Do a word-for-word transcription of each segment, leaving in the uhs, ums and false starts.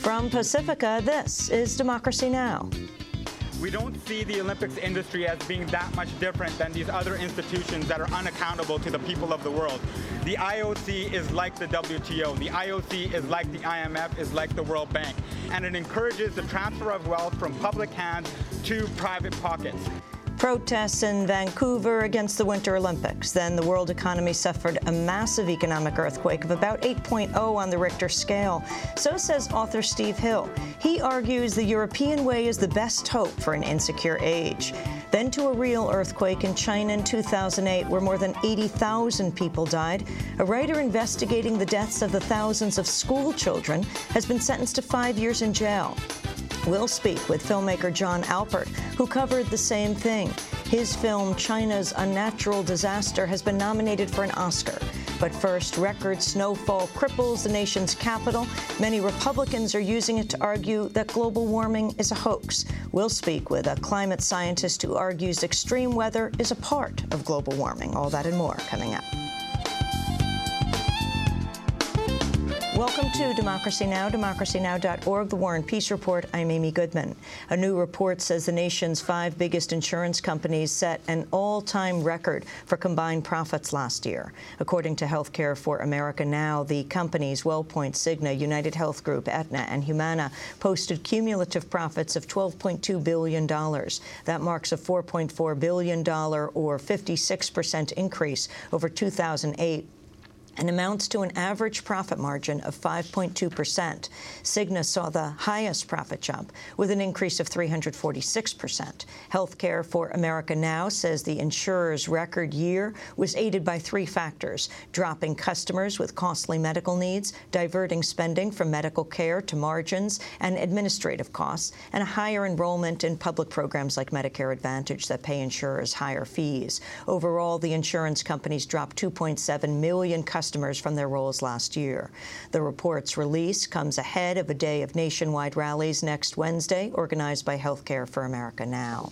From Pacifica, this is Democracy Now! We don't see the Olympics industry as being that much different than these other institutions that are unaccountable to the people of the world. The I O C is like the W T O. The I O C is like the I M F, is like the World Bank. And it encourages the transfer of wealth from public hands to private pockets. Protests in Vancouver against the Winter Olympics. Then the world economy suffered a massive economic earthquake of about eight point oh on the Richter scale. So says author Steve Hill. He argues the European way is the best hope for an insecure age. Then to a real earthquake in China in two thousand eight, where more than eighty thousand people died. A writer investigating the deaths of the thousands of school children has been sentenced to five years in jail. We'll speak with filmmaker John Alpert, who covered the same thing. His film, China's Unnatural Disaster, has been nominated for an Oscar. But first, record snowfall cripples the nation's capital. Many Republicans are using it to argue that global warming is a hoax. We'll speak with a climate scientist who argues extreme weather is a part of global warming. All that and more coming up. Welcome to Democracy Now!, democracy now dot org, The War and Peace Report. I'm Amy Goodman. A new report says the nation's five biggest insurance companies set an all-time record for combined profits last year. According to Healthcare for America Now, the companies WellPoint, Cigna, United Health Group, Aetna, and Humana posted cumulative profits of twelve point two billion dollars. That marks a four point four billion dollars or fifty-six percent increase over two thousand eight. And amounts to an average profit margin of five point two percent. Cigna saw the highest profit jump, with an increase of three hundred forty-six percent. Healthcare for America Now says the insurer's record year was aided by three factors: dropping customers with costly medical needs, diverting spending from medical care to margins and administrative costs, and a higher enrollment in public programs like Medicare Advantage that pay insurers higher fees. Overall, the insurance companies dropped two point seven million customers customers from their rolls last year. The report's release comes ahead of a day of nationwide rallies next Wednesday, organized by Healthcare for America Now.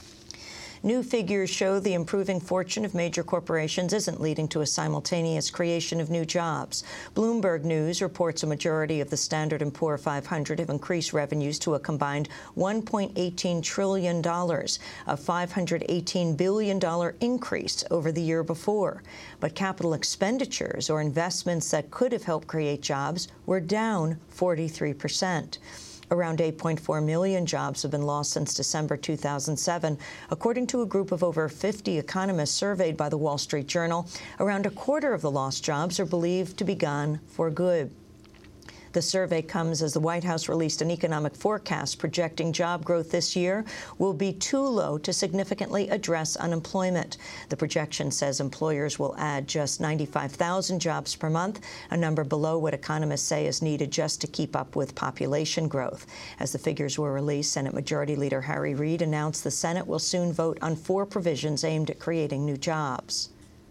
New figures show the improving fortune of major corporations isn't leading to a simultaneous creation of new jobs. Bloomberg News reports a majority of the Standard and Poor five hundred have increased revenues to a combined one point one eight trillion dollars, a five hundred eighteen billion dollars increase over the year before. But capital expenditures, or investments that could have helped create jobs, were down forty-three percent. Around eight point four million jobs have been lost since December two thousand seven. According to a group of over fifty economists surveyed by the Wall Street Journal, around a quarter of the lost jobs are believed to be gone for good. The survey comes as the White House released an economic forecast projecting job growth this year will be too low to significantly address unemployment. The projection says employers will add just ninety-five thousand jobs per month, a number below what economists say is needed just to keep up with population growth. As the figures were released, Senate Majority Leader Harry Reid announced the Senate will soon vote on four provisions aimed at creating new jobs.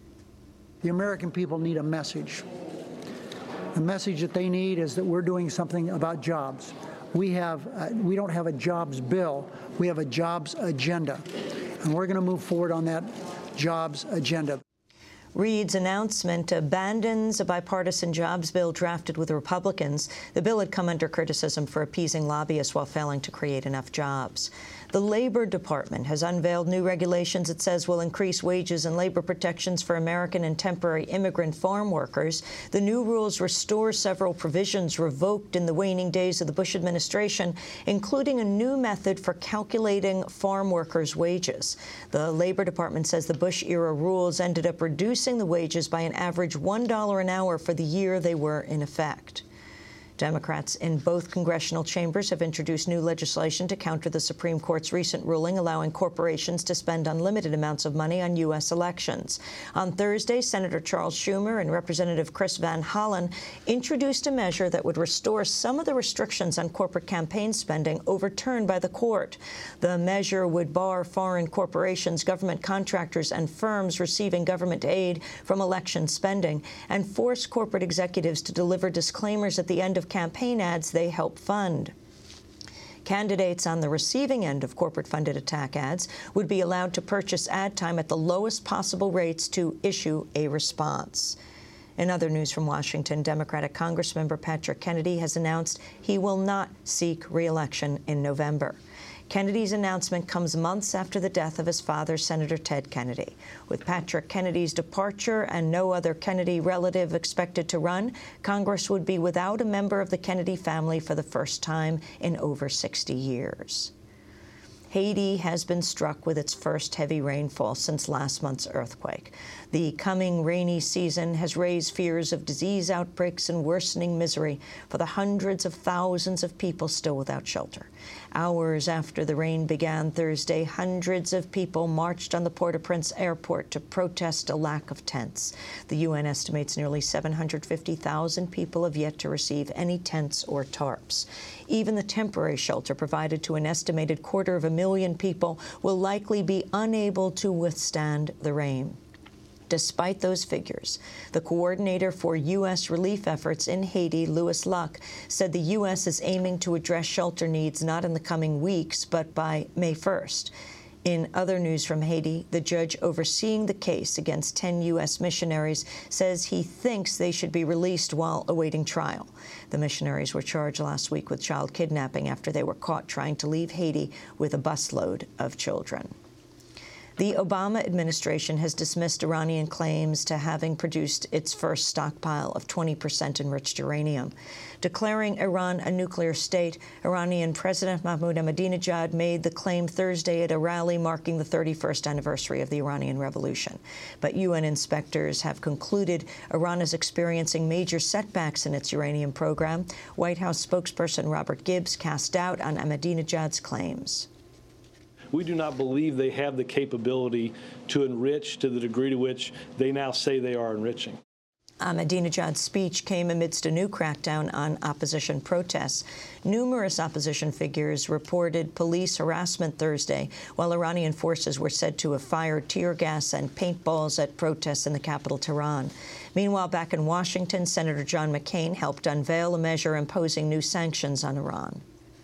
The American people need a message. The message that they need is that we're doing something about jobs. We have, uh, we don't have a jobs bill. We have a jobs agenda, and we're going to move forward on that jobs agenda. Reid's announcement abandons a bipartisan jobs bill drafted with Republicans. The bill had come under criticism for appeasing lobbyists while failing to create enough jobs. The Labor Department has unveiled new regulations it says will increase wages and labor protections for American and temporary immigrant farm workers. The new rules restore several provisions revoked in the waning days of the Bush administration, including a new method for calculating farm workers' wages. The Labor Department says the Bush-era rules ended up reducing the wages by an average one dollar an hour for the year they were in effect. Democrats in both congressional chambers have introduced new legislation to counter the Supreme Court's recent ruling allowing corporations to spend unlimited amounts of money on U S elections. On Thursday, Senator Charles Schumer and Representative Chris Van Hollen introduced a measure that would restore some of the restrictions on corporate campaign spending overturned by the court. The measure would bar foreign corporations, government contractors, and firms receiving government aid from election spending and force corporate executives to deliver disclaimers at the end of campaign ads they help fund. Candidates on the receiving end of corporate-funded attack ads would be allowed to purchase ad time at the lowest possible rates to issue a response. In other news from Washington, Democratic Congressmember Patrick Kennedy has announced he will not seek re-election in November. Kennedy's announcement comes months after the death of his father, Senator Ted Kennedy. With Patrick Kennedy's departure and no other Kennedy relative expected to run, Congress would be without a member of the Kennedy family for the first time in over sixty years. Haiti has been struck with its first heavy rainfall since last month's earthquake. The coming rainy season has raised fears of disease outbreaks and worsening misery for the hundreds of thousands of people still without shelter. Hours after the rain began Thursday, hundreds of people marched on the Port-au-Prince airport to protest a lack of tents. The U N estimates nearly seven hundred fifty thousand people have yet to receive any tents or tarps. Even the temporary shelter provided to an estimated quarter of a million people will likely be unable to withstand the rain. Despite those figures, the coordinator for U S relief efforts in Haiti, Louis Luck, said the U S is aiming to address shelter needs not in the coming weeks, but by May first. In other news from Haiti, the judge overseeing the case against ten U S missionaries says he thinks they should be released while awaiting trial. The missionaries were charged last week with child kidnapping after they were caught trying to leave Haiti with a busload of children. The Obama administration has dismissed Iranian claims to having produced its first stockpile of twenty percent enriched uranium. Declaring Iran a nuclear state, Iranian President Mahmoud Ahmadinejad made the claim Thursday at a rally marking the thirty-first anniversary of the Iranian Revolution. But U N inspectors have concluded Iran is experiencing major setbacks in its uranium program. White House spokesperson Robert Gibbs cast doubt on Ahmadinejad's claims. We do not believe they have the capability to enrich to the degree to which they now say they are enriching. Ahmadinejad's speech came amidst a new crackdown on opposition protests. Numerous opposition figures reported police harassment Thursday, while Iranian forces were said to have fired tear gas and paintballs at protests in the capital, Tehran. Meanwhile, back in Washington, Senator John McCain helped unveil a measure imposing new sanctions on Iran.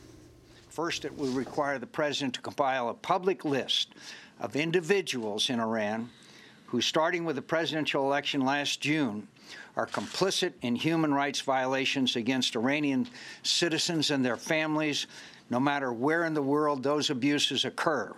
First, it will require the president to compile a public list of individuals in Iran who, starting with the presidential election last June, are complicit in human rights violations against Iranian citizens and their families, no matter where in the world those abuses occur.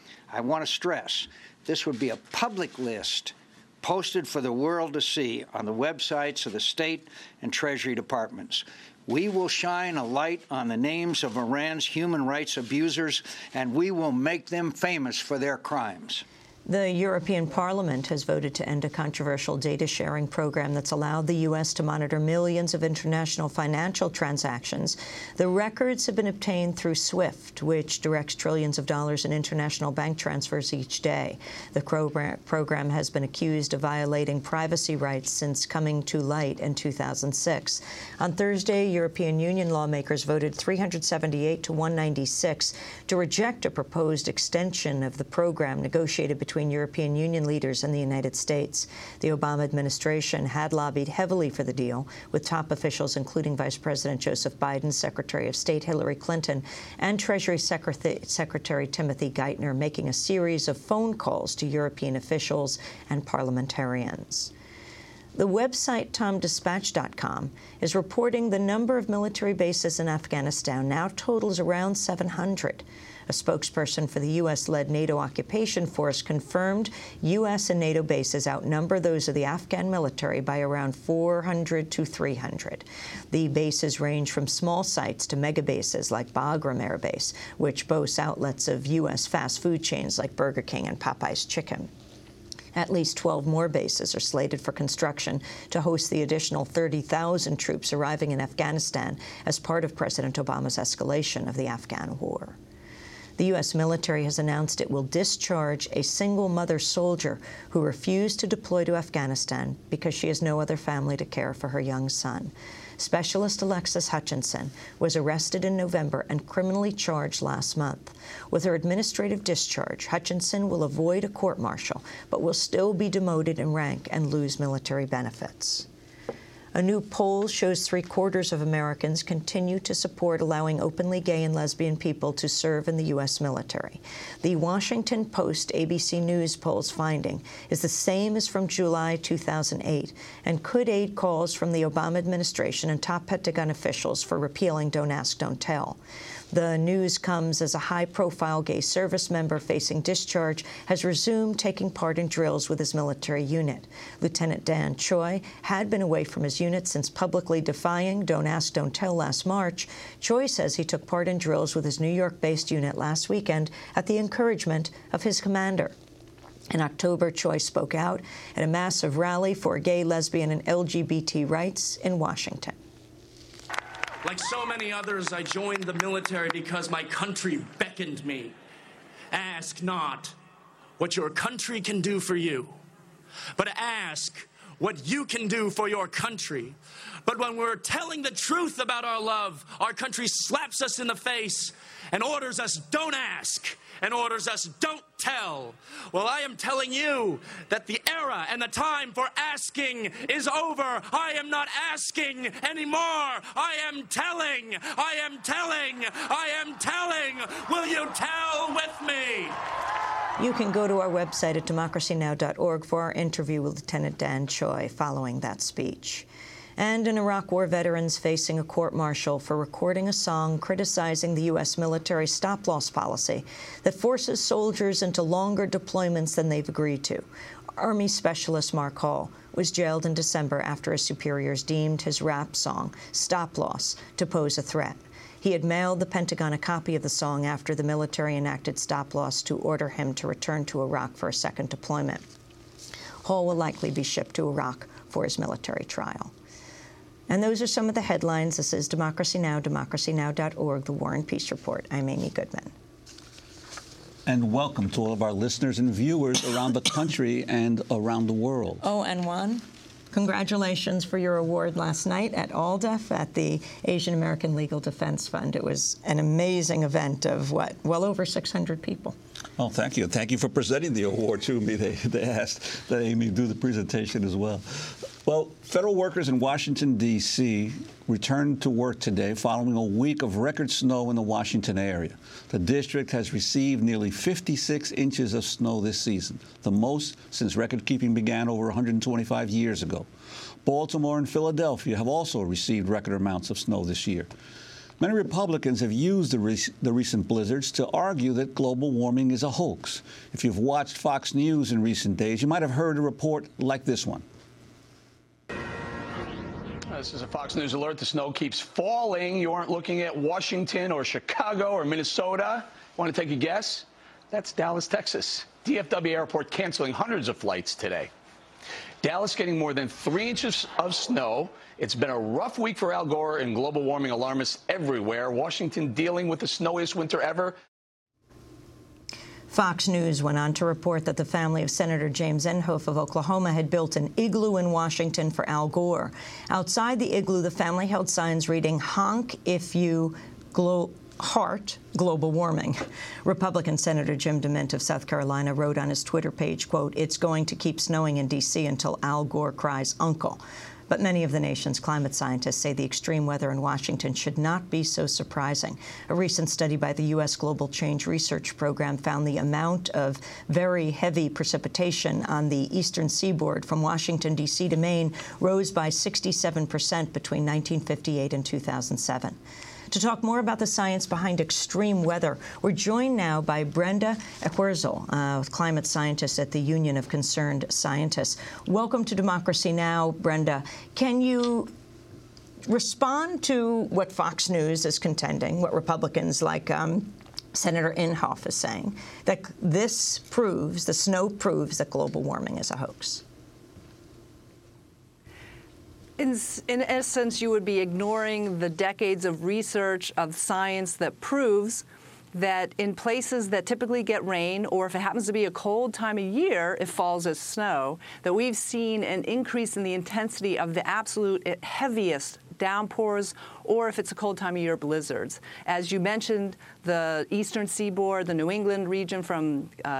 I want to stress, this would be a public list posted for the world to see on the websites of the State and Treasury Departments. We will shine a light on the names of Iran's human rights abusers, and we will make them famous for their crimes. The European Parliament has voted to end a controversial data-sharing program that's allowed the U S to monitor millions of international financial transactions. The records have been obtained through SWIFT, which directs trillions of dollars in international bank transfers each day. The program has been accused of violating privacy rights since coming to light in two thousand six. On Thursday, European Union lawmakers voted three hundred seventy-eight to one ninety-six to reject a proposed extension of the program negotiated between between European Union leaders and the United States. The Obama administration had lobbied heavily for the deal, with top officials including Vice President Joseph Biden, Secretary of State Hillary Clinton, and Treasury Secretary Timothy Geithner making a series of phone calls to European officials and parliamentarians. The website Tom Dispatch dot com is reporting the number of military bases in Afghanistan now totals around seven hundred. A spokesperson for the U S-led NATO occupation force confirmed U S and NATO bases outnumber those of the Afghan military by around four hundred to three hundred. The bases range from small sites to mega bases like Bagram Air Base, which boasts outlets of U S fast food chains like Burger King and Popeye's Chicken. At least twelve more bases are slated for construction to host the additional thirty thousand troops arriving in Afghanistan as part of President Obama's escalation of the Afghan war. The U S military has announced it will discharge a single mother soldier who refused to deploy to Afghanistan because she has no other family to care for her young son. Specialist Alexis Hutchinson was arrested in November and criminally charged last month. With her administrative discharge, Hutchinson will avoid a court-martial, but will still be demoted in rank and lose military benefits. A new poll shows three-quarters of Americans continue to support allowing openly gay and lesbian people to serve in the U S military. The Washington Post A B C News poll's finding is the same as from July two thousand eight and could aid calls from the Obama administration and top Pentagon officials for repealing Don't Ask, Don't Tell. The news comes as a high-profile gay service member facing discharge has resumed taking part in drills with his military unit. Lieutenant Dan Choi had been away from his unit since publicly defying Don't Ask, Don't Tell last March. Choi says he took part in drills with his New York-based unit last weekend at the encouragement of his commander. In October, Choi spoke out at a massive rally for gay, lesbian, and L G B T rights in Washington. Like so many others, I joined the military because my country beckoned me. Ask not what your country can do for you, but ask what you can do for your country. But when we're telling the truth about our love, our country slaps us in the face and orders us don't ask and orders us don't tell. Well, I am telling you that the era and the time for asking is over. I am not asking anymore. I am telling. I am telling. I am telling. Will you tell with me? You can go to our website at democracy now dot org for our interview with Lieutenant Dan Choi following that speech. And an Iraq War veteran's facing a court-martial for recording a song criticizing the U S military stop-loss policy that forces soldiers into longer deployments than they've agreed to. Army Specialist Mark Hall was jailed in December after his superiors deemed his rap song, Stop Loss, to pose a threat. He had mailed the Pentagon a copy of the song after the military enacted stop-loss to order him to return to Iraq for a second deployment. Hall will likely be shipped to Iraq for his military trial. And those are some of the headlines. This is Democracy Now!, democracy now dot org, The War and Peace Report. I'm Amy Goodman. And welcome to all of our listeners and viewers around the country and around the world. Oh, and Juan, congratulations for your award last night at ALDEF at the Asian American Legal Defense Fund. It was an amazing event of, what, well over six hundred people. Oh, thank you. Thank you for presenting the award to me. They, they asked that Amy do the presentation as well. Well, federal workers in Washington, D C returned to work today following a week of record snow in the Washington area. The district has received nearly fifty-six inches of snow this season, the most since record-keeping began over one hundred twenty-five years ago. Baltimore and Philadelphia have also received record amounts of snow this year. Many Republicans have used the, re the recent blizzards to argue that global warming is a hoax. If you've watched Fox News in recent days, you might have heard a report like this one. This is a Fox News alert. The snow keeps falling. You aren't looking at Washington or Chicago or Minnesota. Want to take a guess? That's Dallas, Texas. D F W Airport canceling hundreds of flights today. Dallas getting more than three inches of snow. It's been a rough week for Al Gore and global warming alarmists everywhere. Washington dealing with the snowiest winter ever. Fox News went on to report that the family of Senator James Inhofe of Oklahoma had built an igloo in Washington for Al Gore. Outside the igloo, the family held signs reading, "Honk if you glo heart global warming." Republican Senator Jim DeMint of South Carolina wrote on his Twitter page, quote, "It's going to keep snowing in D C until Al Gore cries uncle." But many of the nation's climate scientists say the extreme weather in Washington should not be so surprising. A recent study by the U S Global Change Research Program found the amount of very heavy precipitation on the eastern seaboard from Washington, D C to Maine rose by sixty-seven percent between nineteen fifty-eight and two thousand seven. To talk more about the science behind extreme weather, we're joined now by Brenda Equerzel, uh, climate scientist at the Union of Concerned Scientists. Welcome to Democracy Now!, Brenda. Can you respond to what Fox News is contending, what Republicans like um, Senator Inhofe is saying, that this proves, the snow proves that global warming is a hoax? In, in essence, you would be ignoring the decades of research of science that proves that in places that typically get rain, or if it happens to be a cold time of year, it falls as snow, that we've seen an increase in the intensity of the absolute heaviest downpours, or if it's a cold time of year, blizzards. As you mentioned, the eastern seaboard, the New England region from uh,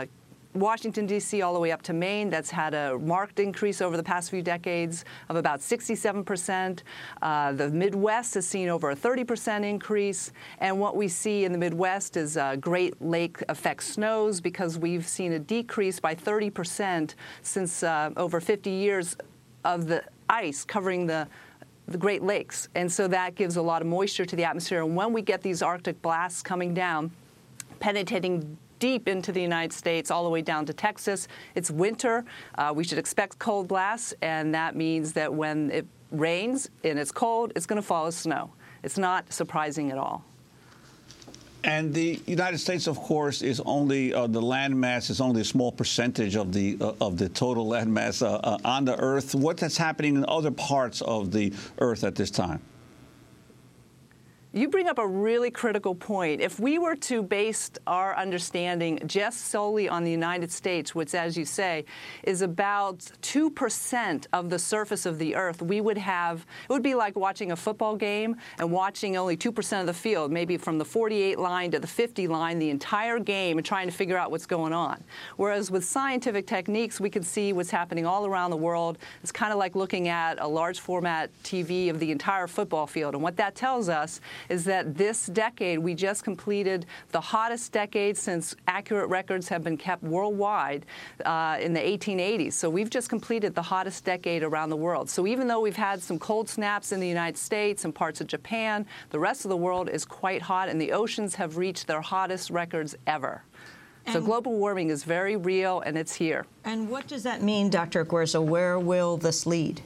Washington, D C all the way up to Maine, that's had a marked increase over the past few decades of about sixty-seven percent. Uh, the Midwest has seen over a thirty percent increase. And what we see in the Midwest is uh, Great Lake effect snows, because we've seen a decrease by thirty percent since uh, over fifty years of the ice covering the the Great Lakes. And so that gives a lot of moisture to the atmosphere. And when we get these Arctic blasts coming down, penetrating deep into the United States, all the way down to Texas, it's winter. Uh, we should expect cold blasts, and that means that when it rains and it's cold, it's going to fall as snow. It's not surprising at all. And the United States, of course, is only uh, the land mass is only a small percentage of the uh, of the total land mass uh, uh, on the Earth. What is happening in other parts of the Earth at this time? You bring up a really critical point. If we were to base our understanding just solely on the United States, which, as you say, is about two percent of the surface of the Earth, we would have, it would be like watching a football game and watching only two percent of the field, maybe from the forty-eight line to the fifty line, the entire game, and trying to figure out what's going on. Whereas with scientific techniques, we can see what's happening all around the world. It's kind of like looking at a large format T V of the entire football field. And what that tells us is that this decade, we just completed the hottest decade since accurate records have been kept worldwide uh, in the eighteen eighties. So we've just completed the hottest decade around the world. So even though we've had some cold snaps in the United States and parts of Japan, the rest of the world is quite hot, and the oceans have reached their hottest records ever. So And global warming is very real, and it's here. And what does that mean, Doctor Guerzo? Where will this lead?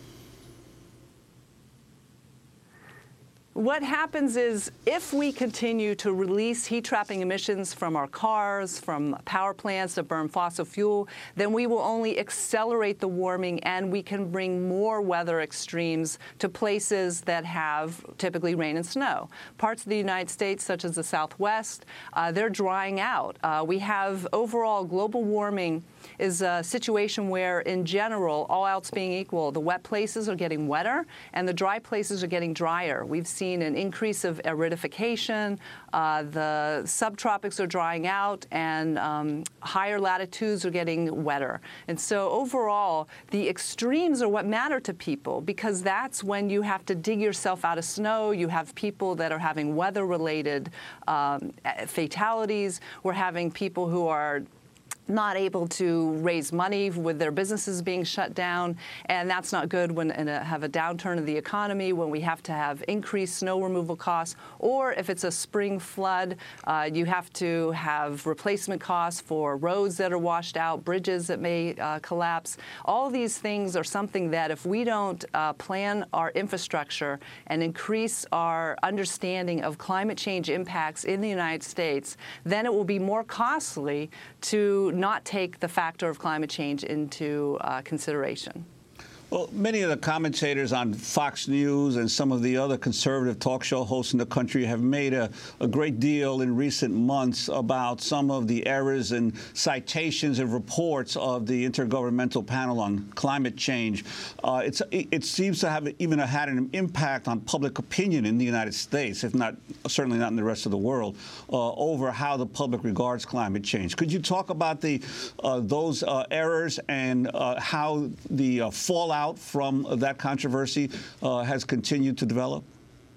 What happens is, if we continue to release heat-trapping emissions from our cars, from power plants that burn fossil fuel, then we will only accelerate the warming, and we can bring more weather extremes to places that have typically rain and snow. Parts of the United States, such as the Southwest, uh, they're drying out. Uh, we have overall global warming is a situation where, in general, all else being equal, the wet places are getting wetter and the dry places are getting drier. We've seen an increase of aridification, uh, the subtropics are drying out, and um, higher latitudes are getting wetter. And so overall, the extremes are what matter to people, because that's when you have to dig yourself out of snow. You have people that are having weather-related um, fatalities. We're having people who are not able to raise money with their businesses being shut down, and that's not good when in a, have a downturn of the economy, when we have to have increased snow removal costs, or if it's a spring flood, uh, you have to have replacement costs for roads that are washed out, bridges that may uh, collapse. All these things are something that, if we don't uh, plan our infrastructure and increase our understanding of climate change impacts in the United States, then it will be more costly to not take the factor of climate change into uh, consideration. Well, many of the commentators on Fox News and some of the other conservative talk show hosts in the country have made a, a great deal in recent months about some of the errors and citations and reports of the Intergovernmental Panel on Climate Change. Uh, it's, it, it seems to have even had an impact on public opinion in the United States, if not, certainly not in the rest of the world, uh, over how the public regards climate change. Could you talk about the uh, those uh, errors and uh, how the uh, fallout out from that controversy uh, has continued to develop?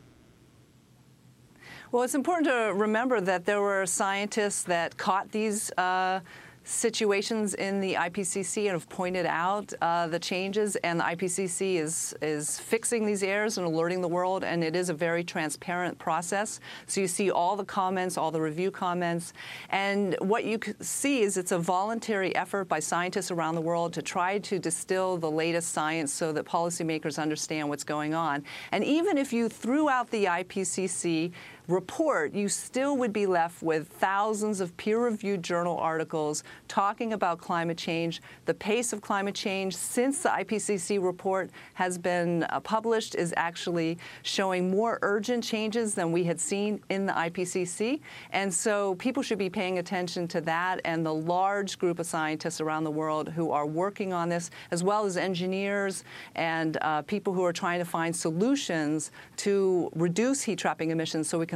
Well, it's important to remember that there were scientists that caught these uh, situations in the I P C C and have pointed out uh, the changes, and the I P C C is is fixing these errors and alerting the world, and it is a very transparent process. So you see all the comments, all the review comments, and what you see is it's a voluntary effort by scientists around the world to try to distill the latest science so that policymakers understand what's going on. And even if you threw out the I P C C report, you still would be left with thousands of peer-reviewed journal articles talking about climate change. The pace of climate change since the I P C C report has been uh, published is actually showing more urgent changes than we had seen in the I P C C. And so people should be paying attention to that and the large group of scientists around the world who are working on this, as well as engineers and uh, people who are trying to find solutions to reduce heat trapping emissions so we can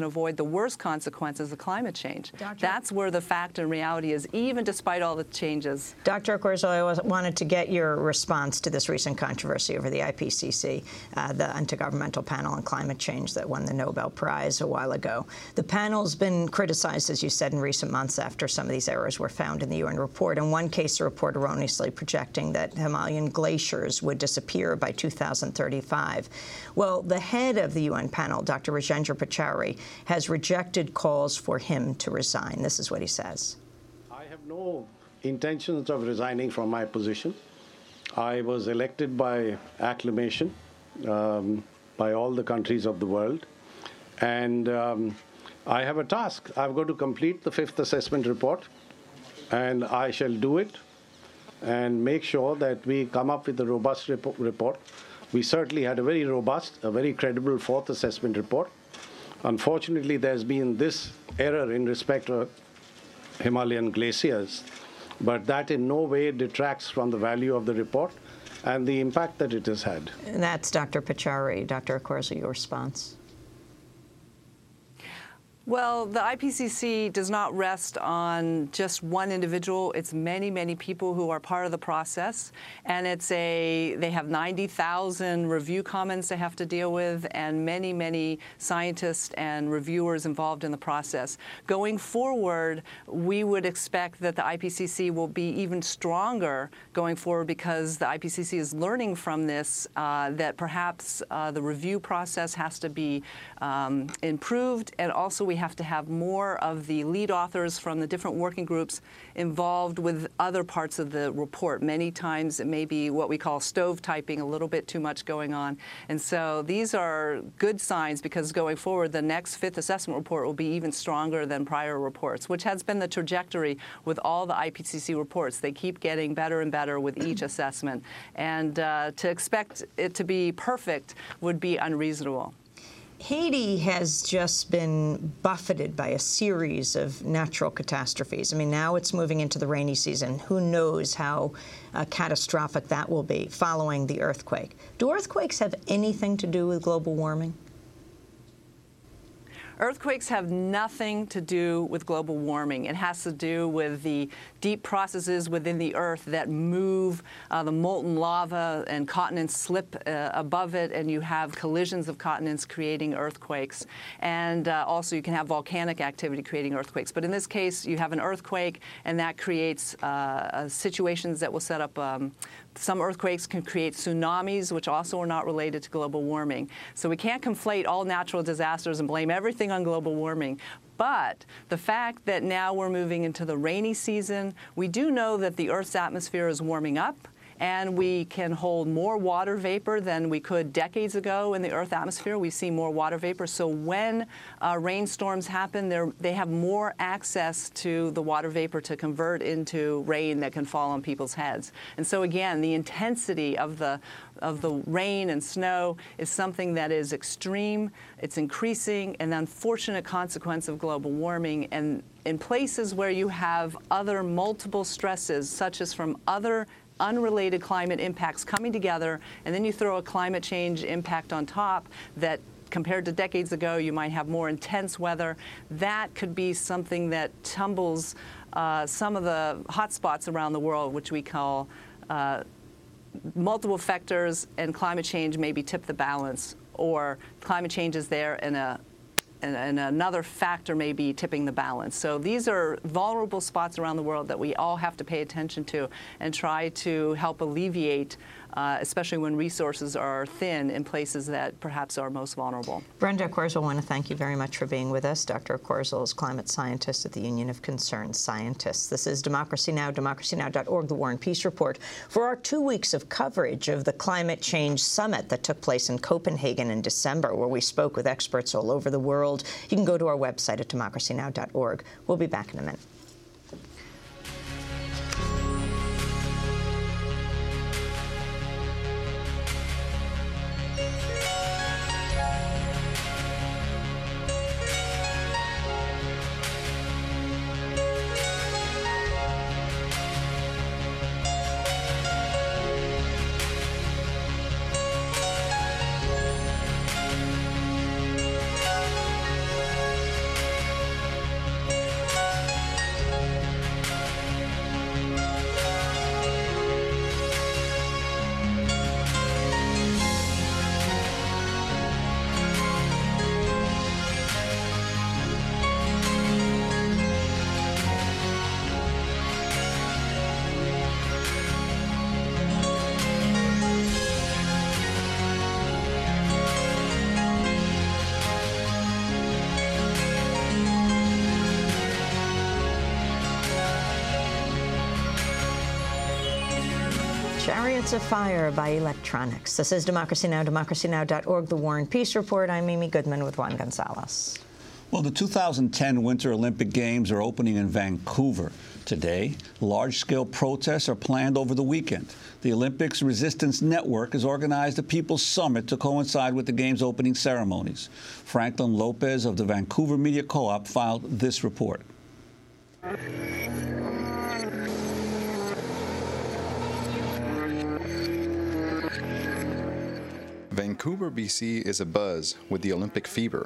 can avoid the worst consequences of climate change. Doctor That's where the fact and reality is, even despite all the changes. Doctor Ocorizo, I was, wanted to get your response to this recent controversy over the I P C C, uh, the Intergovernmental Panel on Climate Change that won the Nobel Prize a while ago. The panel's been criticized, as you said, in recent months after some of these errors were found in the U N report. In one case, the report erroneously projecting that Himalayan glaciers would disappear by two thousand thirty-five. Well, the head of the U N panel, Doctor Rajendra Pachauri, has rejected calls for him to resign. This is what he says. I have no intentions of resigning from my position. I was elected by acclamation um, by all the countries of the world. And um, I have a task. I've got to complete the fifth assessment report, and I shall do it and make sure that we come up with a robust rep report. We certainly had a very robust, a very credible fourth assessment report. Unfortunately, there's been this error in respect of Himalayan glaciers, but that in no way detracts from the value of the report and the impact that it has had. And that's Doctor Pachauri. Doctor Ocorizo, your response? Well, the I P C C does not rest on just one individual. It's many, many people who are part of the process. And it's a, they have ninety thousand review comments they have to deal with, and many, many scientists and reviewers involved in the process. Going forward, we would expect that the I P C C will be even stronger going forward, because the I P C C is learning from this, uh, that perhaps uh, the review process has to be um, improved, and also we have to have more of the lead authors from the different working groups involved with other parts of the report. Many times it may be what we call stove typing, a little bit too much going on. And so these are good signs, because going forward, the next fifth assessment report will be even stronger than prior reports, which has been the trajectory with all the I P C C reports. They keep getting better and better with each assessment. And uh, to expect it to be perfect would be unreasonable. Haiti has just been buffeted by a series of natural catastrophes. I mean, now it's moving into the rainy season. Who knows how uh, catastrophic that will be following the earthquake. Do earthquakes have anything to do with global warming? Earthquakes have nothing to do with global warming. It has to do with the deep processes within the earth that move uh, the molten lava, and continents slip uh, above it, and you have collisions of continents creating earthquakes. And uh, also you can have volcanic activity creating earthquakes. But in this case, you have an earthquake, and that creates uh, uh, situations that will set up um, some earthquakes can create tsunamis, which also are not related to global warming. So we can't conflate all natural disasters and blame everything on global warming. But the fact that now we're moving into the rainy season, we do know that the Earth's atmosphere is warming up, and we can hold more water vapor than we could decades ago in the Earth atmosphere. We see more water vapor. So when uh, rainstorms happen, they have more access to the water vapor to convert into rain that can fall on people's heads. And so again, the intensity of the of the rain and snow is something that is extreme. It's increasing, an unfortunate consequence of global warming. And in places where you have other multiple stresses, such as from other unrelated climate impacts coming together, and then you throw a climate change impact on top that, compared to decades ago, you might have more intense weather. That could be something that tumbles uh, some of the hot spots around the world, which we call uh, multiple factors, and climate change maybe tip the balance, or climate change is there and a And, and another factor may be tipping the balance. So these are vulnerable spots around the world that we all have to pay attention to and try to help alleviate, uh, especially when resources are thin in places that perhaps are most vulnerable. Brenda Ocorizo, I want to thank you very much for being with us. Doctor Ocorizo is climate scientist at the Union of Concerned Scientists. This is Democracy Now!, democracy now dot org, the War and Peace Report. For our two weeks of coverage of the Climate Change Summit that took place in Copenhagen in December, where we spoke with experts all over the world, you can go to our website at democracy now dot org. We'll be back in a minute. Chariots of Fire by Electronics. This is Democracy Now!, democracy now dot org, The War and Peace Report. I'm Amy Goodman with Juan Gonzalez. Well, the two thousand ten Winter Olympic Games are opening in Vancouver today. Large-scale protests are planned over the weekend. The Olympics Resistance Network has organized a People's Summit to coincide with the Games opening ceremonies. Franklin Lopez of the Vancouver Media Co-op filed this report. Vancouver, B C is abuzz with the Olympic fever.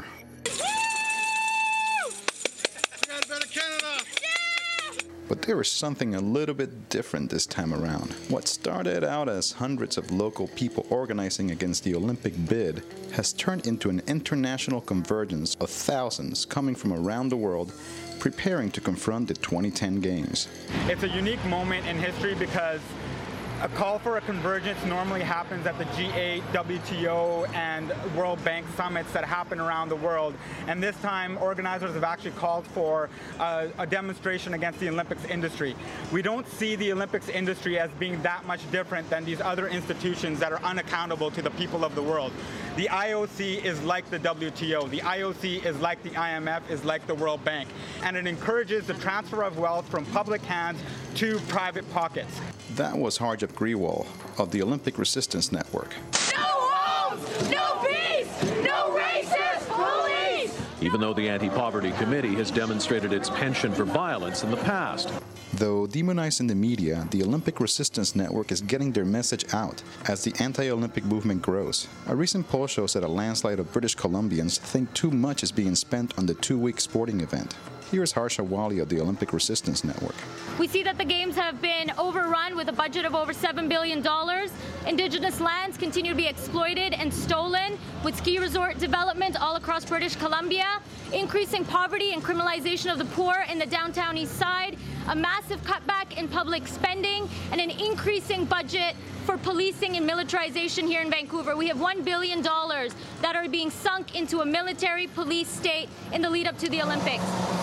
But there was something a little bit different this time around. What started out as hundreds of local people organizing against the Olympic bid has turned into an international convergence of thousands coming from around the world preparing to confront the twenty ten Games. It's a unique moment in history because a call for a convergence normally happens at the G eight, W T O, and World Bank summits that happen around the world. And this time, organizers have actually called for uh, a demonstration against the Olympics industry. We don't see the Olympics industry as being that much different than these other institutions that are unaccountable to the people of the world. The I O C is like the W T O. The I O C is like the I M F, is like the World Bank. And it encourages the transfer of wealth from public hands to private pockets. That was Harjap Grewal of the Olympic Resistance Network. No homes, no peace, no racist police! Even though the Anti-Poverty Committee has demonstrated its penchant for violence in the past. Though demonized in the media, the Olympic Resistance Network is getting their message out as the anti-Olympic movement grows. A recent poll shows that a landslide of British Columbians think too much is being spent on the two-week sporting event. Here's Harsha Wali of the Olympic Resistance Network. We see that the Games have been overrun with a budget of over seven billion dollars. Indigenous lands continue to be exploited and stolen, with ski resort development all across British Columbia, increasing poverty and criminalization of the poor in the downtown east side, a massive cutback in public spending, and an increasing budget for policing and militarization here in Vancouver. We have one billion dollars that are being sunk into a military police state in the lead up to the Olympics.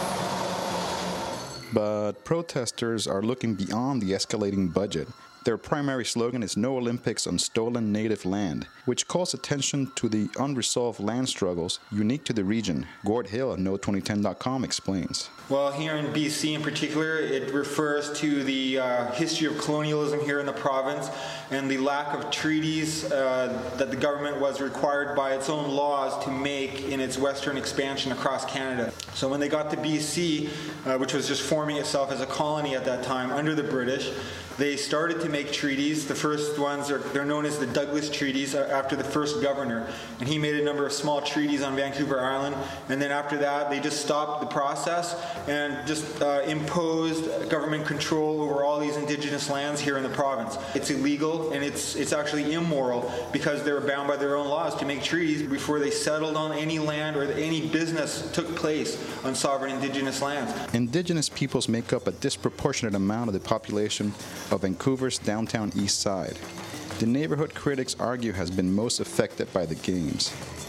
But protesters are looking beyond the escalating budget. Their primary slogan is No Olympics on Stolen Native Land, which calls attention to the unresolved land struggles unique to the region. Gord Hill of no twenty ten dot com explains. Well, here in B C in particular, it refers to the uh, history of colonialism here in the province and the lack of treaties uh, that the government was required by its own laws to make in its western expansion across Canada. So when they got to B C, uh, which was just forming itself as a colony at that time under the British, they started to make treaties. The first ones are they're known as the Douglas Treaties after the first governor, and he made a number of small treaties on Vancouver Island. And then after that, they just stopped the process and just uh, imposed government control over all these indigenous lands here in the province. It's illegal and it's it's actually immoral because they were bound by their own laws to make treaties before they settled on any land or any business took place on sovereign indigenous lands. Indigenous peoples make up a disproportionate amount of the population of Vancouver's downtown east side. The neighborhood critics argue has been most affected by the Games.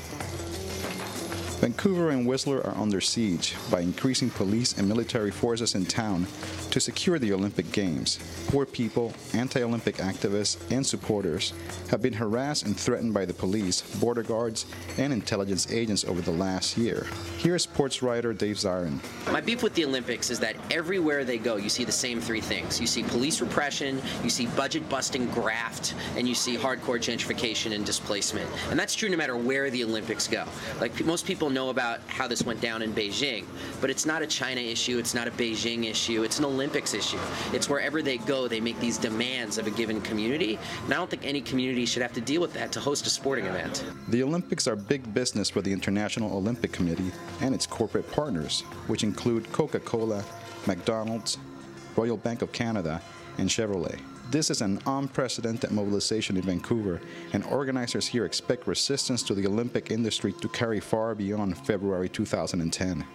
Vancouver and Whistler are under siege by increasing police and military forces in town to secure the Olympic Games. Poor people, anti-Olympic activists, and supporters have been harassed and threatened by the police, border guards, and intelligence agents over the last year. Here's sports writer Dave Zirin. My beef with the Olympics is that everywhere they go, you see the same three things. You see police repression, you see budget-busting graft, and you see hardcore gentrification and displacement. And that's true no matter where the Olympics go. Like, most people know about how this went down in Beijing, but it's not a China issue, it's not a Beijing issue, it's an Olympics issue. It's wherever they go, they make these demands of a given community, and I don't think any community should have to deal with that to host a sporting event. The Olympics are big business for the International Olympic Committee and its corporate partners, which include Coca-Cola, McDonald's, Royal Bank of Canada, and Chevrolet. This is an unprecedented mobilization in Vancouver, and organizers here expect resistance to the Olympic industry to carry far beyond February two thousand ten.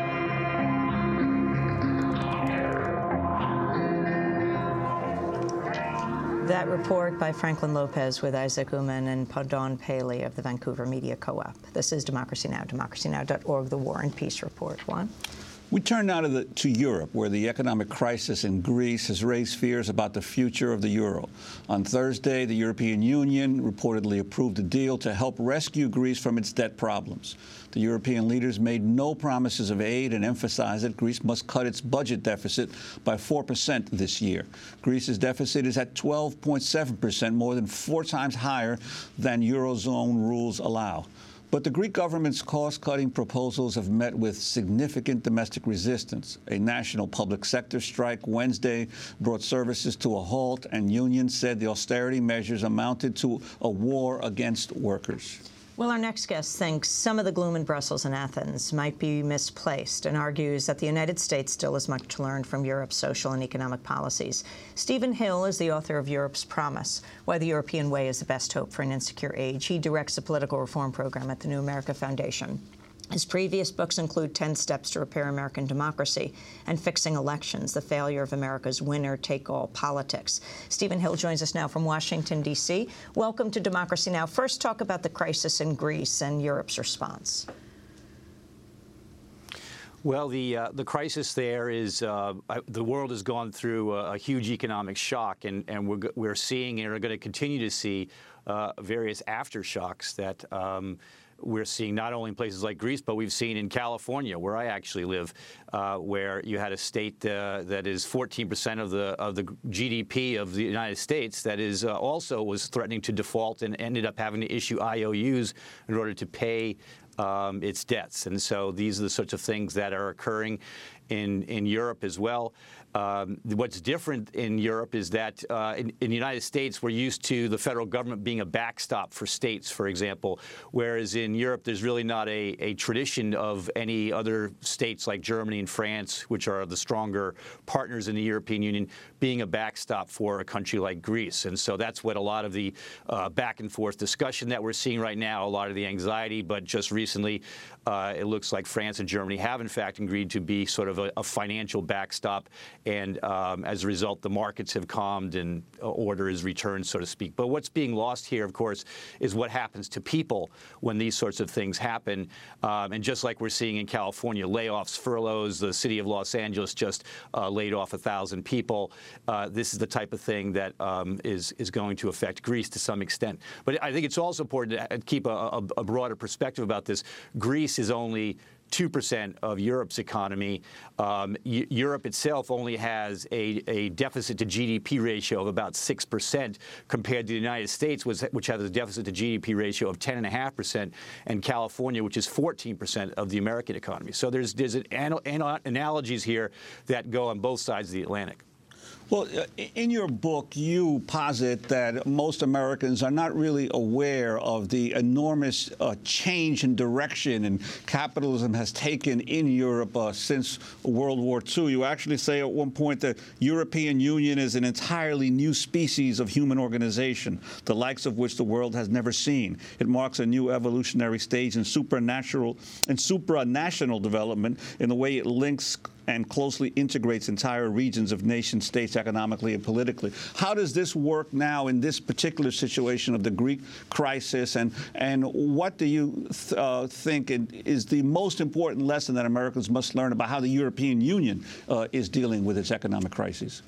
That report by Franklin Lopez with Isaac Uman and Padon Paley of the Vancouver Media Co-op. This is Democracy Now!, democracy now dot org, The War and Peace Report. Juan? We turn now to, the, to Europe, where the economic crisis in Greece has raised fears about the future of the euro. On Thursday, the European Union reportedly approved a deal to help rescue Greece from its debt problems. The European leaders made no promises of aid and emphasized that Greece must cut its budget deficit by four percent this year. Greece's deficit is at twelve point seven percent, more than four times higher than Eurozone rules allow. But the Greek government's cost-cutting proposals have met with significant domestic resistance. A national public sector strike Wednesday brought services to a halt, and unions said the austerity measures amounted to a war against workers. Well, our next guest thinks some of the gloom in Brussels and Athens might be misplaced and argues that the United States still has much to learn from Europe's social and economic policies. Stephen Hill is the author of Europe's Promise, Why the European Way is the Best Hope for an Insecure Age. He directs a political reform program at the New America Foundation. His previous books include ten steps to Repair American Democracy and Fixing Elections, the Failure of America's Winner-Take-All Politics. Stephen Hill joins us now from Washington, D C Welcome to Democracy Now! First, talk about the crisis in Greece and Europe's response. Well, the uh, the crisis there is uh, the world has gone through a, a huge economic shock, and, and we're, we're seeing and are going to continue to see uh, various aftershocks that um, we're seeing not only in places like Greece, but we've seen in California, where I actually live, uh, where you had a state uh, that is fourteen percent of the of the G D P of the United States that is uh, also was threatening to default and ended up having to issue I O Us in order to pay um, its debts. And so these are the sorts of things that are occurring in in Europe as well. Um, what's different in Europe is that uh, in, in the United States, we're used to the federal government being a backstop for states, for example, whereas in Europe, there's really not a, a tradition of any other states like Germany and France, which are the stronger partners in the European Union, being a backstop for a country like Greece. And so that's what a lot of the uh, back and forth discussion that we're seeing right now, a lot of the anxiety, but just recently, uh, it looks like France and Germany have, in fact, agreed to be sort of a, a financial backstop. And um, as a result, the markets have calmed and uh, order is returned, so to speak. But what's being lost here, of course, is what happens to people when these sorts of things happen. Um, and just like we're seeing in California, layoffs, furloughs, the city of Los Angeles just uh, laid off a thousand people. Uh, this is the type of thing that um, is, is going to affect Greece to some extent. But I think it's also important to keep a, a, a broader perspective about this. Greece is only two percent of Europe's economy. Um, Europe itself only has a, a deficit to G D P ratio of about six percent compared to the United States, which has a deficit to G D P ratio of ten point five percent, and California, which is fourteen percent of the American economy. So there's, there's an, an, an analogies here that go on both sides of the Atlantic. Well, in your book, you posit that most Americans are not really aware of the enormous uh, change in direction and capitalism has taken in Europe uh, since World War Two. You actually say at one point that European Union is an entirely new species of human organization, the likes of which the world has never seen. It marks a new evolutionary stage in supernatural and supranational development in the way it links and closely integrates entire regions of nation states economically and politically. How does this work now in this particular situation of the Greek crisis, and, and what do you th uh, think is the most important lesson that Americans must learn about how the European Union uh, is dealing with its economic crises?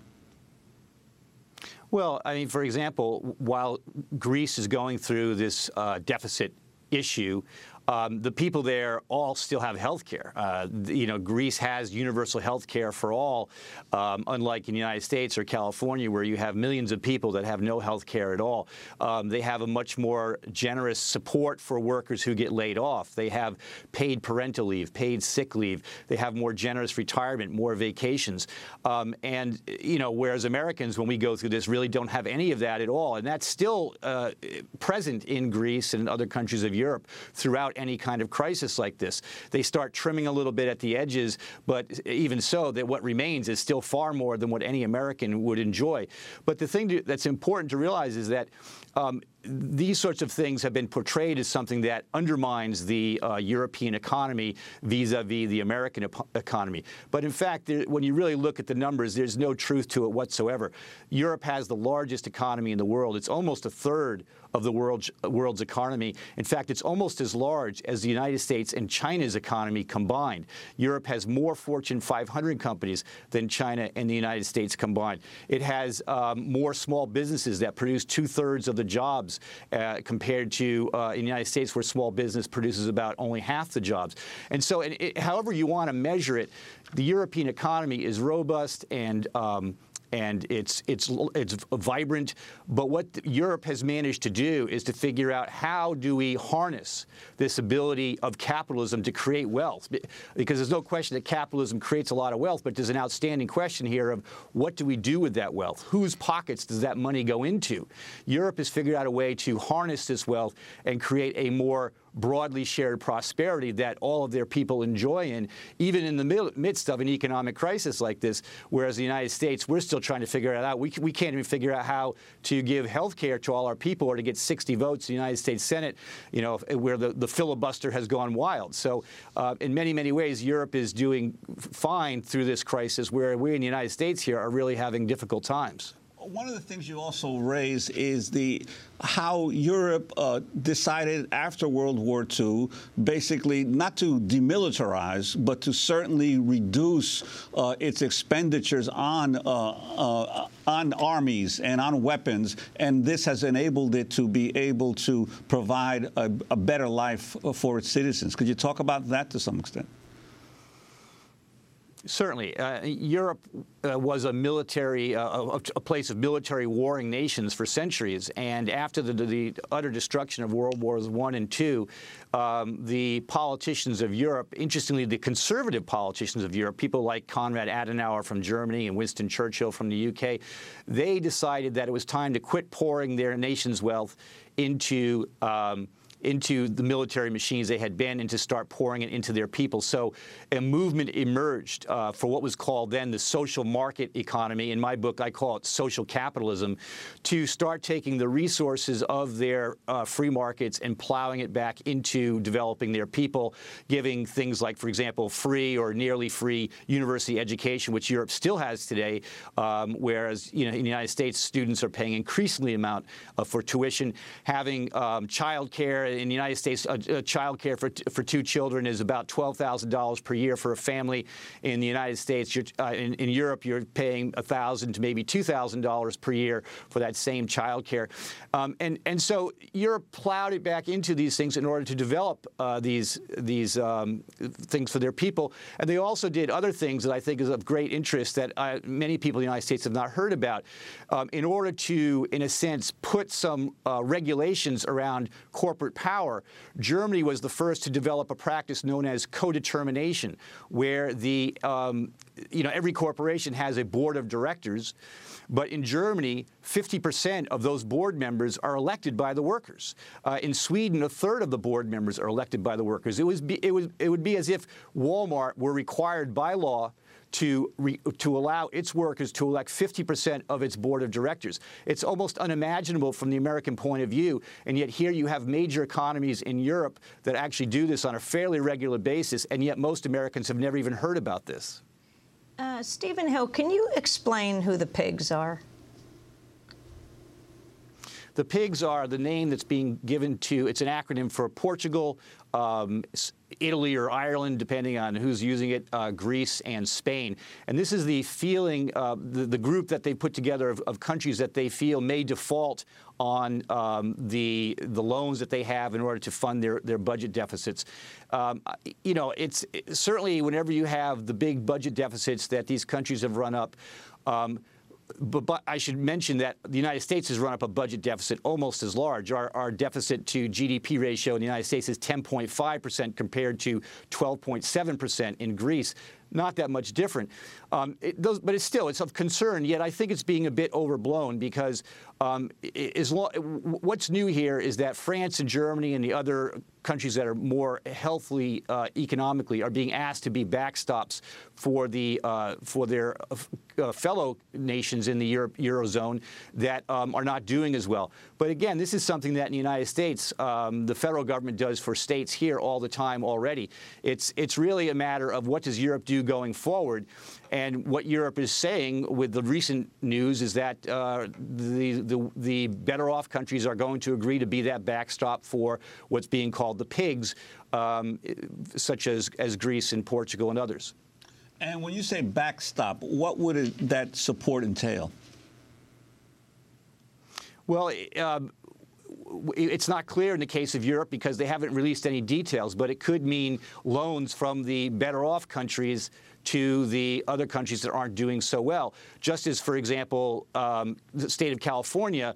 Well, I mean, for example, while Greece is going through this uh, deficit issue, Um, the people there all still have health care. Uh, you know, Greece has universal health care for all, um, unlike in the United States or California, where you have millions of people that have no health care at all. Um, they have a much more generous support for workers who get laid off. They have paid parental leave, paid sick leave. They have more generous retirement, more vacations. Um, and, you know, whereas Americans, when we go through this, really don't have any of that at all. And that's still uh, present in Greece and other countries of Europe throughout any kind of crisis like this. They start trimming a little bit at the edges, but even so, that what remains is still far more than what any American would enjoy. But the thing to, that's important to realize is that um, these sorts of things have been portrayed as something that undermines the uh, European economy vis-a-vis the American ep economy. But in fact, there, when you really look at the numbers, there's no truth to it whatsoever. Europe has the largest economy in the world. It's almost a third of the world's, world's economy. In fact, it's almost as large as the United States and China's economy combined. Europe has more Fortune five hundred companies than China and the United States combined. It has um, more small businesses that produce two-thirds of the jobs uh, compared to uh, in the United States, where small business produces about only half the jobs. And so, and it, however you want to measure it, the European economy is robust and um, and it's it's it's vibrant. But what Europe has managed to do is to figure out, how do we harness this ability of capitalism to create wealth? Because there's no question that capitalism creates a lot of wealth, but there's an outstanding question here of, what do we do with that wealth? Whose pockets does that money go into? Europe has figured out a way to harness this wealth and create a more broadly shared prosperity that all of their people enjoy in, even in the midst of an economic crisis like this, whereas the United States, we're still trying to figure it out. We, we can't even figure out how to give health care to all our people, or to get sixty votes in the United States Senate, you know, where the, the filibuster has gone wild. So uh, in many, many ways, Europe is doing fine through this crisis, where we in the United States here are really having difficult times. One of the things you also raise is the how Europe uh, decided after World War Two, basically not to demilitarize, but to certainly reduce uh, its expenditures on uh, uh, on armies and on weapons, and this has enabled it to be able to provide a, a better life for its citizens. Could you talk about that to some extent? Certainly. Uh, Europe uh, was a military, uh, a, a place of military warring nations for centuries. And after the, the utter destruction of World Wars One and Two, um, the politicians of Europe, interestingly, the conservative politicians of Europe, people like Konrad Adenauer from Germany and Winston Churchill from the U K, they decided that it was time to quit pouring their nation's wealth into um, into the military machines they had been, and to start pouring it into their people. So a movement emerged uh, for what was called then the social market economy. In my book, I call it social capitalism, to start taking the resources of their uh, free markets and plowing it back into developing their people, giving things like, for example, free or nearly free university education, which Europe still has today, um, whereas, you know, in the United States, students are paying increasingly amount uh, for tuition, having um, child care. In the United States, uh, uh, child care for, for two children is about twelve thousand dollars per year for a family. In the United States, you're, uh, in, in Europe, you're paying one thousand dollars to maybe two thousand dollars per year for that same child care. Um, and, and so Europe plowed it back into these things in order to develop uh, these, these um, things for their people. And they also did other things that I think is of great interest that uh, many people in the United States have not heard about, um, in order to, in a sense, put some uh, regulations around corporate power. Germany was the first to develop a practice known as co-determination, where the um, you know every corporation has a board of directors, but in Germany, fifty percent of those board members are elected by the workers. Uh, in Sweden, a third of the board members are elected by the workers. It was be, it was it would be as if Walmart were required by law to re, to allow its workers to elect fifty percent of its board of directors. It's almost unimaginable from the American point of view, and yet here you have major economies in Europe that actually do this on a fairly regular basis, and yet most Americans have never even heard about this. Uh, Stephen Hill, can you explain who the pigs are? The pigs are the name that's being given to, it's an acronym for Portugal, um, Italy or Ireland, depending on who's using it, uh, Greece and Spain. And this is the feeling, uh, the, the group that they put together of, of countries that they feel may default on um, the the loans that they have in order to fund their, their budget deficits. Um, you know, it's it, certainly whenever you have the big budget deficits that these countries have run up, um, But, but I should mention that the United States has run up a budget deficit almost as large. Our, our deficit to G D P ratio in the United States is ten point five percent compared to twelve point seven percent in Greece. not that much different. Um, it, those, but it's still, it's of concern, yet I think it's being a bit overblown because um, is lo- what's new here is that France and Germany and the other countries that are more healthily uh, economically are being asked to be backstops for the uh, for their uh, fellow nations in the Euro- Eurozone that um, are not doing as well. But again, this is something that in the United States, um, the federal government does for states here all the time already. It's it's really a matter of what does Europe do going forward. And what Europe is saying with the recent news is that uh, the, the the better off countries are going to agree to be that backstop for what's being called the pigs, um, such as, as Greece and Portugal and others. And when you say backstop, what would it, that support entail? Well, um, it's not clear in the case of Europe because they haven't released any details, but it could mean loans from the better off countries to the other countries that aren't doing so well. Just as, for example, um, the state of California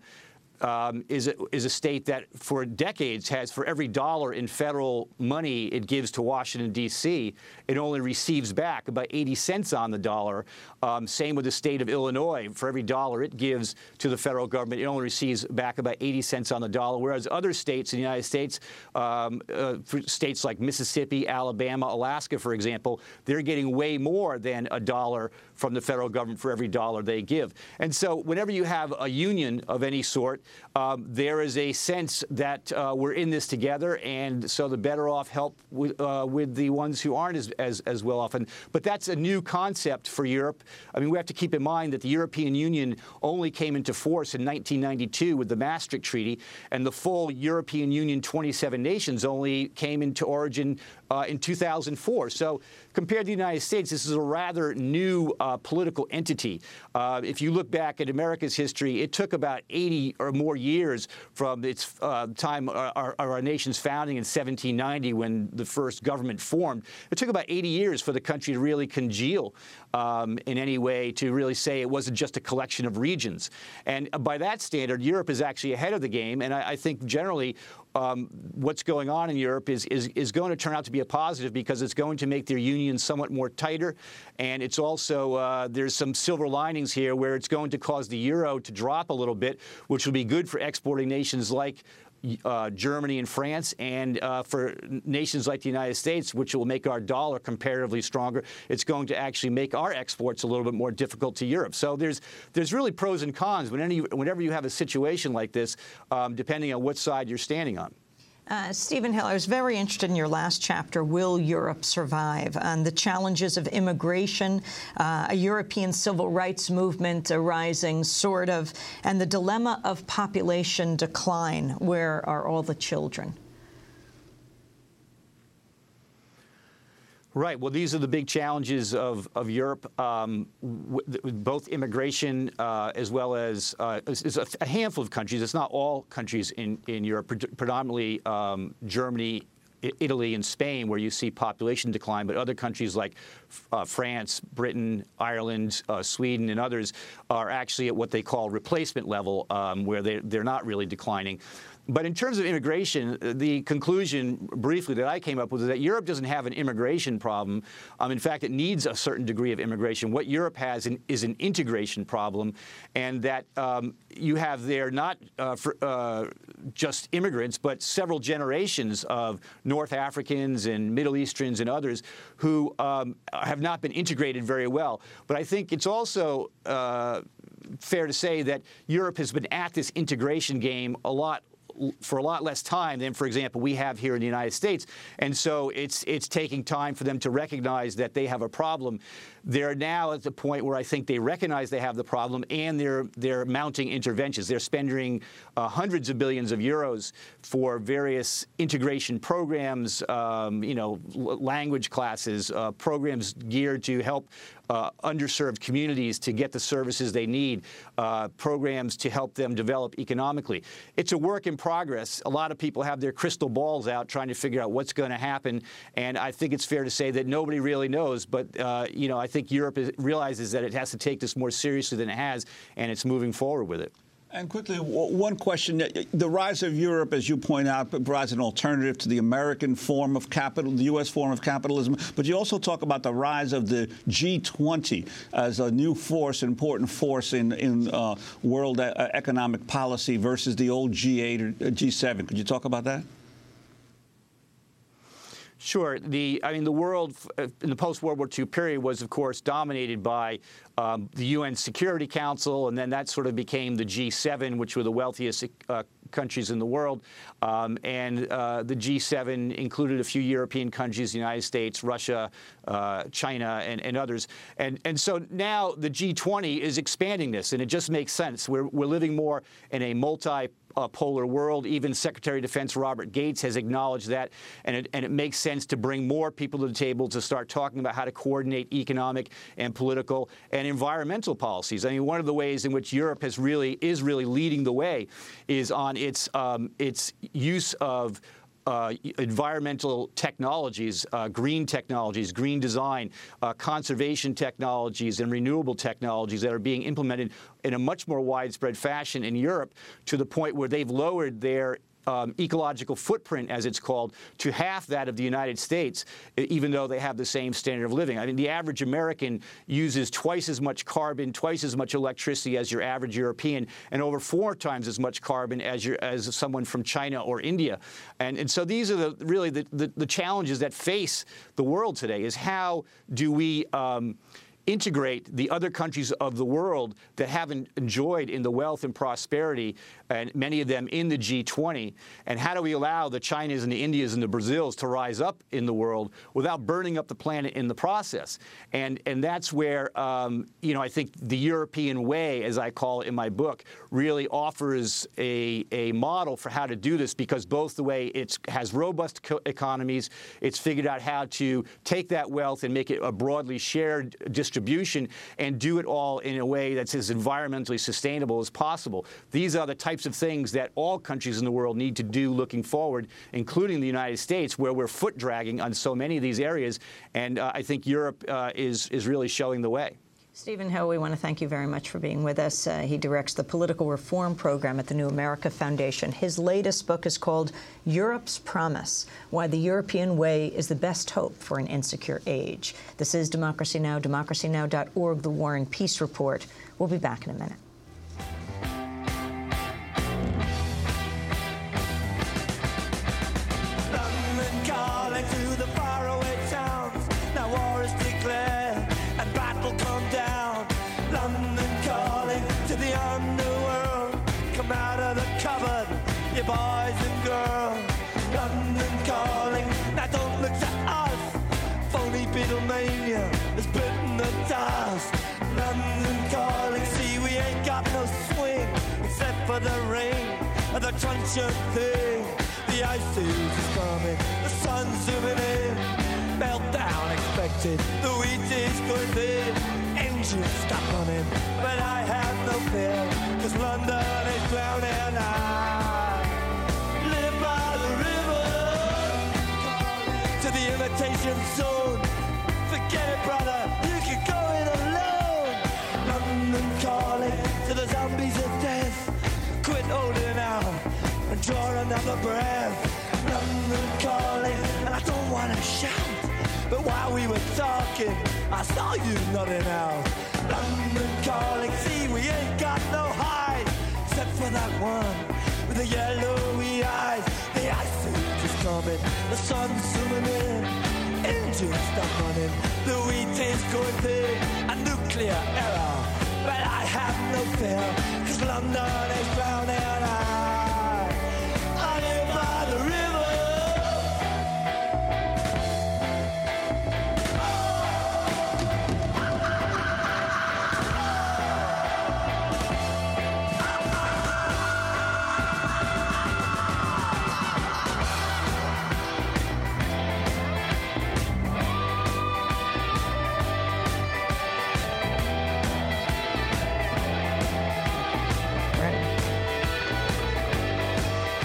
Um, is, a, is a state that for decades has, for every dollar in federal money it gives to Washington, D C, it only receives back about eighty cents on the dollar. Um, same with the state of Illinois. For every dollar it gives to the federal government, it only receives back about eighty cents on the dollar, whereas other states in the United States, um, uh, states like Mississippi, Alabama, Alaska, for example, they're getting way more than a dollar from the federal government for every dollar they give. And so whenever you have a union of any sort, Um, there is a sense that uh, we're in this together, and so the better off help with, uh, with the ones who aren't as, as, as well off. And, but that's a new concept for Europe. I mean, we have to keep in mind that the European Union only came into force in nineteen ninety-two with the Maastricht Treaty, and the full European Union, twenty-seven nations, only came into origin uh, in two thousand four. So compared to the United States, this is a rather new uh, political entity. Uh, if you look back at America's history, it took about eighty or more years from its uh, time, our, our nation's founding in seventeen ninety, when the first government formed. It took about eighty years for the country to really congeal um, in any way, to really say it wasn't just a collection of regions. And by that standard, Europe is actually ahead of the game. And I, I think generally um, what's going on in Europe is, is, is going to turn out to be a positive, because it's going to make their union somewhat more tighter. And it's also, uh, there's some silver linings here where it's going to cause the euro to drop a little bit, which will be good for exporting nations like uh, Germany and France, and uh, for nations like the United States, which will make our dollar comparatively stronger. It's going to actually make our exports a little bit more difficult to Europe. So there's there's really pros and cons whenever you, whenever you have a situation like this, um, depending on what side you're standing on. Uh, Stephen Hill, I was very interested in your last chapter, Will Europe Survive? And the challenges of immigration, uh, a European civil rights movement arising, sort of, and the dilemma of population decline. Where are all the children? Right. Well, these are the big challenges of, of Europe, um, with both immigration uh, as well as uh, it's a, a handful of countries. It's not all countries in, in Europe, pre predominantly um, Germany, Italy, and Spain, where you see population decline, but other countries like uh, France, Britain, Ireland, uh, Sweden, and others are actually at what they call replacement level, um, where they, they're not really declining. But in terms of immigration, the conclusion, briefly, that I came up with is that Europe doesn't have an immigration problem. Um, in fact, it needs a certain degree of immigration. What Europe has in, is an integration problem, and that um, you have there not uh, for, uh, just immigrants, but several generations of North Africans and Middle Easterns and others who um, have not been integrated very well. But I think it's also uh, fair to say that Europe has been at this integration game a lot for a lot less time than, for example, we have here in the United States. And so it's it's taking time for them to recognize that they have a problem. They're now at the point where I think they recognize they have the problem, and they're they're mounting interventions. They're spending uh, hundreds of billions of euros for various integration programs, um, you know, language classes, uh, programs geared to help uh, underserved communities to get the services they need, uh, programs to help them develop economically. It's a work in progress. A lot of people have their crystal balls out trying to figure out what's going to happen, and I think it's fair to say that nobody really knows. But uh, you know, I think Europe is, realizes that it has to take this more seriously than it has, and it's moving forward with it. And quickly, one question. The rise of Europe, as you point out, provides an alternative to the American form of capital, the U S form of capitalism. But you also talk about the rise of the G twenty as a new force, important force in, in uh, world economic policy versus the old G eight or G seven. Could you talk about that? Sure. The I mean, the world in the post-World War Two period was, of course, dominated by um, the U N Security Council, and then that sort of became the G seven, which were the wealthiest uh, countries in the world. Um, and uh, the G seven included a few European countries, the United States, Russia, uh, China, and, and others. And, and so now the G twenty is expanding this, and it just makes sense. We're, we're living more in a multi Uh, polar world. Even Secretary of Defense Robert Gates has acknowledged that, and it, and it makes sense to bring more people to the table to start talking about how to coordinate economic and political and environmental policies. I mean, one of the ways in which Europe has really is really leading the way is on its um, its use of Uh, environmental technologies, uh, green technologies, green design, uh, conservation technologies, and renewable technologies that are being implemented in a much more widespread fashion in Europe, to the point where they've lowered their Um, ecological footprint, as it's called, to half that of the United States, even though they have the same standard of living. I mean, the average American uses twice as much carbon, twice as much electricity as your average European, and over four times as much carbon as your, as someone from China or India. And, and so these are the, really the, the, the challenges that face the world today, is how do we um, integrate the other countries of the world that haven't enjoyed in the wealth and prosperity, and many of them in the G twenty, and how do we allow the Chinas and the Indias and the Brazils to rise up in the world without burning up the planet in the process? And and that's where um, you know I think the European way, as I call it in my book, really offers a a model for how to do this, because both the way it has robust co economies, it's figured out how to take that wealth and make it a broadly shared distribution distribution and do it all in a way that's as environmentally sustainable as possible. These are the types of things that all countries in the world need to do looking forward, including the United States, where we're foot dragging on so many of these areas. And uh, I think Europe uh, is, is really showing the way. Stephen Hoh, we want to thank you very much for being with us. Uh, he directs the Political Reform Program at the New America Foundation. His latest book is called Europe's Promise: Why the European Way is the Best Hope for an Insecure Age. This is Democracy Now!, democracy now dot org, The War and Peace Report. We'll be back in a minute. London calling to the faraway towns. Now war is declared and battle come down. London calling to the underworld. Come out of the cupboard, you boys and girls. London calling, now don't look to us. Phony Beatlemania has bitten the dust. London calling, see we ain't got no swing except for the rain and the truncheon thing. The ice age is coming, the sun's zooming in. Meltdown expected, the wheat is going thin. Engines stop running, but I have no fear, cause London is drowning. I live by the river, to the imitation zone. Forget it, brother, you can go it alone. London calling to the zombies of death. Quit holding out and draw another breath. London calling, and I don't want to shout, but while we were talking, I saw you nodding out. London calling, see we ain't got no hide, except for that one with the yellowy eyes. The ice age is coming, the sun's zooming in. Engines stop running, the wheat is going thin. A nuclear error, but I have no fear, cause London is drowning. I, I live by the river.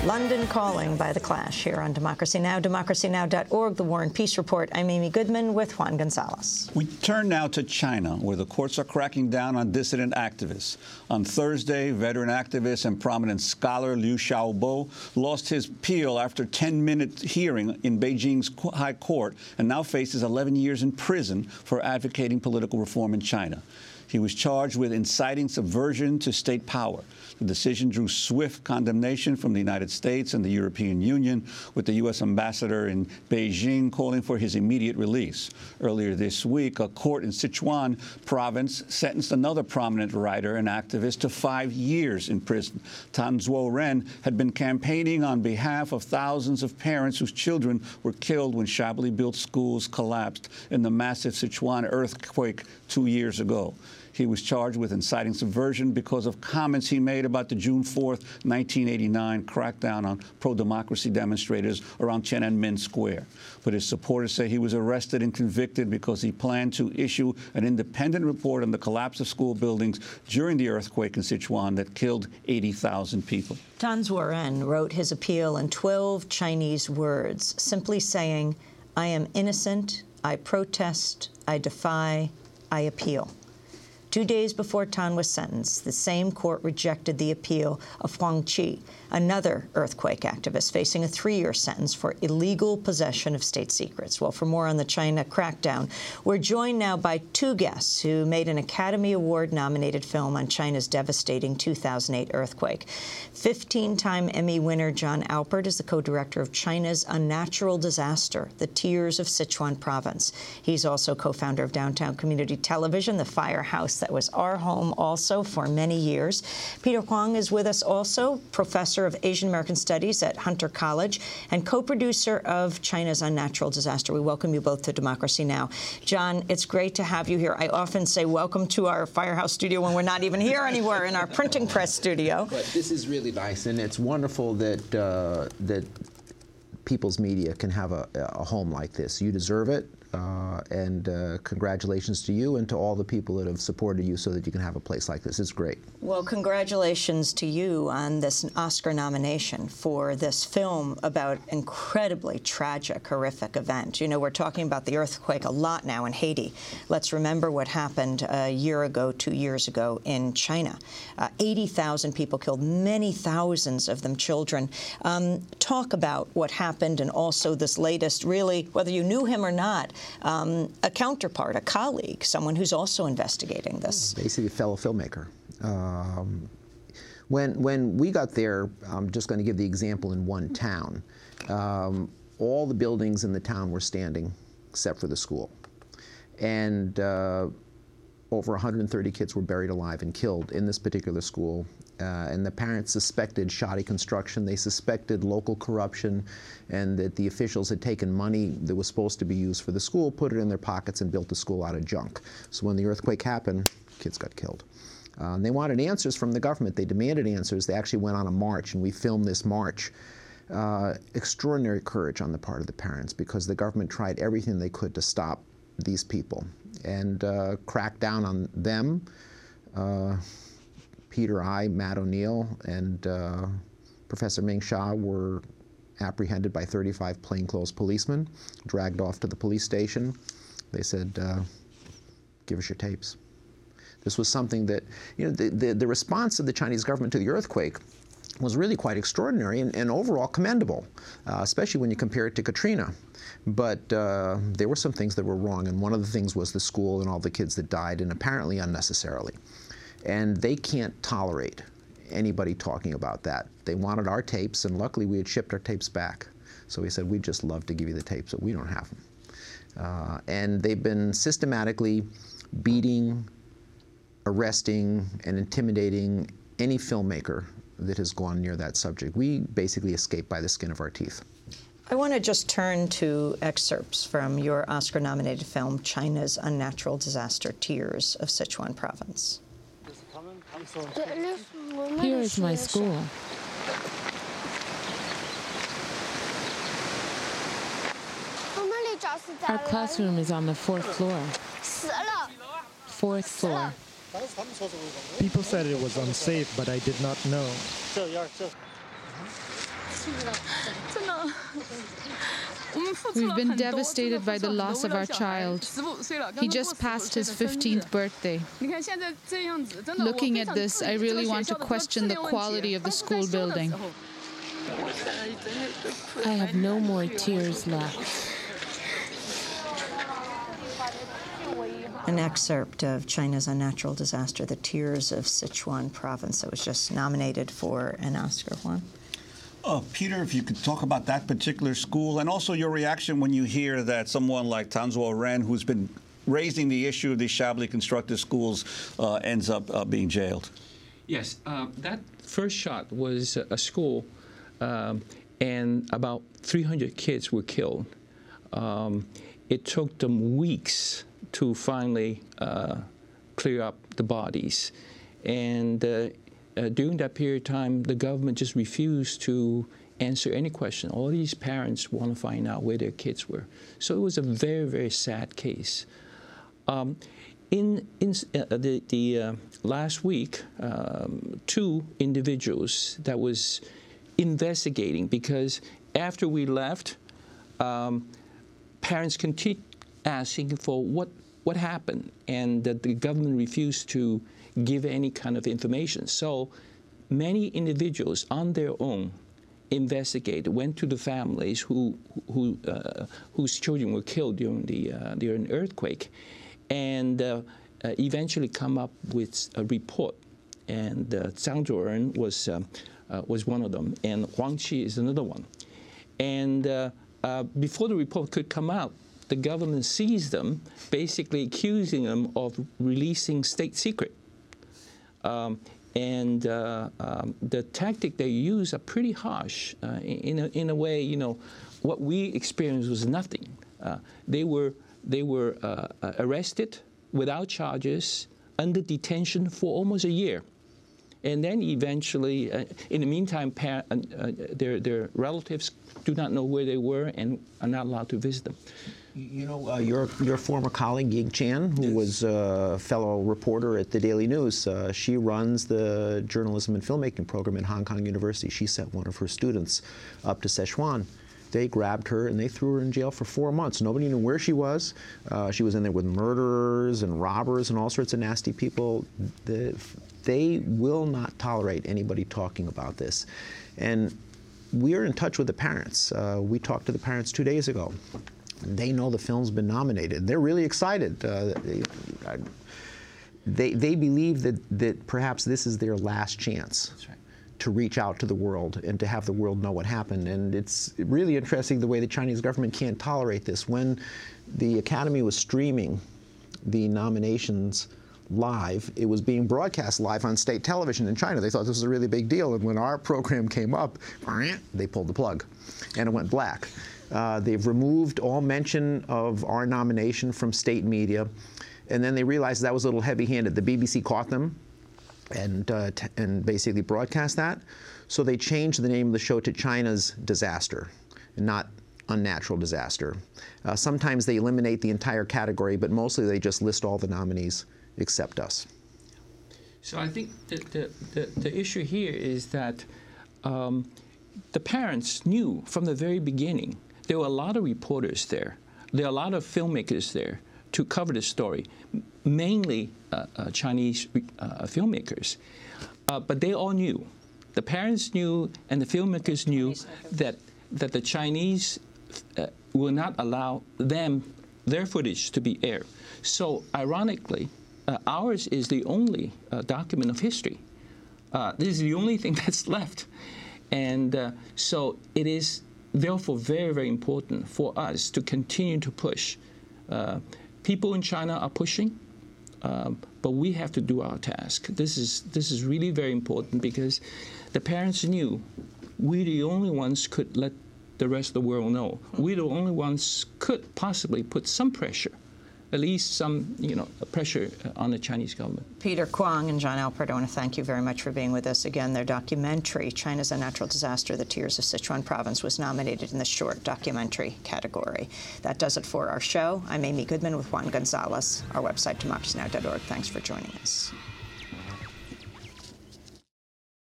London Calling by The Clash here on Democracy Now!, democracy now dot org, The War and Peace Report. I'm Amy Goodman with Juan Gonzalez. We turn now to China, where the courts are cracking down on dissident activists. On Thursday, veteran activist and prominent scholar Liu Xiaobo lost his appeal after a ten-minute hearing in Beijing's High Court and now faces eleven years in prison for advocating political reform in China. He was charged with inciting subversion to state power. The decision drew swift condemnation from the United States and the European Union, with the U S ambassador in Beijing calling for his immediate release. Earlier this week, a court in Sichuan province sentenced another prominent writer and activist to five years in prison. Tan Zuo-ren had been campaigning on behalf of thousands of parents whose children were killed when shabbily built schools collapsed in the massive Sichuan earthquake two years ago. He was charged with inciting subversion because of comments he made about the June fourth, nineteen eighty-nine crackdown on pro-democracy demonstrators around Tiananmen Square. But his supporters say he was arrested and convicted because he planned to issue an independent report on the collapse of school buildings during the earthquake in Sichuan that killed eighty thousand people. Tan Zuo-ren wrote his appeal in twelve Chinese words, simply saying, "I am innocent, I protest, I defy, I appeal." Two days before Tan was sentenced, the same court rejected the appeal of Huang Qi, another earthquake activist facing a three-year sentence for illegal possession of state secrets. Well, for more on the China crackdown, we're joined now by two guests who made an Academy Award-nominated film on China's devastating two thousand eight earthquake. fifteen-time Emmy winner John Alpert is the co-director of China's Unnatural Disaster, The Tears of Sichuan Province. He's also co-founder of Downtown Community Television, the firehouse that was our home also for many years. Peter Huang is with us also, professor of Asian American Studies at Hunter College and co-producer of China's Unnatural Disaster. We welcome you both to Democracy Now! John, it's great to have you here. I often say welcome to our firehouse studio when we're not even here anywhere in our printing press studio. But this is really nice, and it's wonderful that uh, that people's media can have a, a home like this. You deserve it. Uh, and uh, congratulations to you and to all the people that have supported you so that you can have a place like this. It's great. Well, congratulations to you on this Oscar nomination for this film about incredibly tragic, horrific event. You know, we're talking about the earthquake a lot now in Haiti. Let's remember what happened a year ago, two years ago in China. Uh, eighty thousand people killed, many thousands of them children. Um, talk about what happened and also this latest, really, whether you knew him or not, Um, a counterpart, a colleague, someone who's also investigating this. Basically a fellow filmmaker. Um, when, when we got there, I'm just going to give the example in one town. Um, all the buildings in the town were standing except for the school. And uh, over one hundred thirty kids were buried alive and killed in this particular school. Uh, and the parents suspected shoddy construction. They suspected local corruption, and that the officials had taken money that was supposed to be used for the school, put it in their pockets, and built the school out of junk. So when the earthquake happened, kids got killed. Uh, and they wanted answers from the government. They demanded answers. They actually went on a march, and we filmed this march. Uh, extraordinary courage on the part of the parents, because the government tried everything they could to stop these people and uh, crack down on them. Uh, Peter I, Matt O'Neill, and uh, Professor Ming Xia were apprehended by thirty-five plainclothes policemen, dragged off to the police station. They said, uh, give us your tapes. This was something that, you know, the, the, the response of the Chinese government to the earthquake was really quite extraordinary and, and overall commendable, uh, especially when you compare it to Katrina. But uh, there were some things that were wrong, and one of the things was the school and all the kids that died, and apparently unnecessarily. And they can't tolerate anybody talking about that. They wanted our tapes, and luckily we had shipped our tapes back. So we said, we'd just love to give you the tapes, but we don't have them. Uh, and they've been systematically beating, arresting, and intimidating any filmmaker that has gone near that subject. We basically escaped by the skin of our teeth. I want to just turn to excerpts from your Oscar-nominated film, China's Unnatural Disaster, Tears of Sichuan Province. Here is my school. Our classroom is on the fourth floor. Fourth floor. People said it was unsafe, but I did not know. We've been devastated by the loss of our child. He just passed his fifteenth birthday. Looking at this, I really want to question the quality of the school building. I have no more tears left. An excerpt of China's unnatural disaster, The Tears of Sichuan Province, that was just nominated for an Oscar. Juan? Uh, Peter, if you could talk about that particular school and also your reaction when you hear that someone like Tan Zuo-Ren, who's been raising the issue of these shabbily constructed schools, uh, ends up uh, being jailed. Yes, uh, that first shot was a school, um, and about three hundred kids were killed. Um, it took them weeks to finally uh, clear up the bodies. And uh, uh, during that period of time, the government just refused to answer any question. All these parents want to find out where their kids were. So it was a very, very sad case. Um, in in uh, the, the uh, last week, um, two individuals that was investigating, because after we left, um, parents continued asking for what what happened, and that the government refused to give any kind of information. So many individuals on their own investigated, went to the families who who uh, whose children were killed during the uh, during the earthquake, and uh, uh, eventually come up with a report. And uh, Zhang Zuo-Ren was um, uh, was one of them, and Huang Qi is another one. And uh, uh, before the report could come out, the government seized them, basically accusing them of releasing state secret. Um, and uh, um, the tactic they use are pretty harsh. Uh, in, a, in a way, you know, what we experienced was nothing. Uh, they were, they were uh, arrested without charges, under detention for almost a year. And then eventually, uh, in the meantime, par uh, uh, their, their relatives do not know where they were and are not allowed to visit them. You know, uh, your, your former colleague, Ying Chan, who yes. was a fellow reporter at the Daily News, uh, she runs the journalism and filmmaking program at Hong Kong University. She sent one of her students up to Sichuan. They grabbed her and they threw her in jail for four months. Nobody knew where she was. Uh, she was in there with murderers and robbers and all sorts of nasty people. The, they will not tolerate anybody talking about this. And we're in touch with the parents. Uh, we talked to the parents two days ago. They know the film's been nominated. They're really excited. Uh, they, they, they believe that, that perhaps this is their last chance. That's right. To reach out to the world and to have the world know what happened. And it's really interesting the way the Chinese government can't tolerate this. When the Academy was streaming the nominations live, it was being broadcast live on state television in China. They thought this was a really big deal. And when our program came up, they pulled the plug and it went black. Uh, they've removed all mention of our nomination from state media. And then they realized that was a little heavy-handed. The B B C caught them and, uh, t and basically broadcast that. So they changed the name of the show to China's Disaster, and not Unnatural Disaster. Uh, sometimes they eliminate the entire category, but mostly they just list all the nominees except us. So I think the, the, the, the issue here is that um, the parents knew from the very beginning. There were a lot of reporters there. There are a lot of filmmakers there to cover the story, mainly uh, uh, Chinese uh, filmmakers. Uh, but they all knew. The parents knew and the filmmakers knew that, that the Chinese uh, will not allow them, their footage to be aired. So ironically, uh, ours is the only uh, document of history. Uh, this is the only thing that's left. And uh, so it is therefore very, very important for us to continue to push. Uh, people in China are pushing, uh, but we have to do our task. This is, this is really very important because the parents knew we're the only ones could let the rest of the world know. We're the only ones could possibly put some pressure, at least some, you know, pressure on the Chinese government. Peter Kwong and John Alpert, I want to thank you very much for being with us again. Their documentary, China's Unnatural Disaster, The Tears of Sichuan Province, was nominated in the short documentary category. That does it for our show. I'm Amy Goodman with Juan Gonzalez. Our website, democracy now dot org. Thanks for joining us.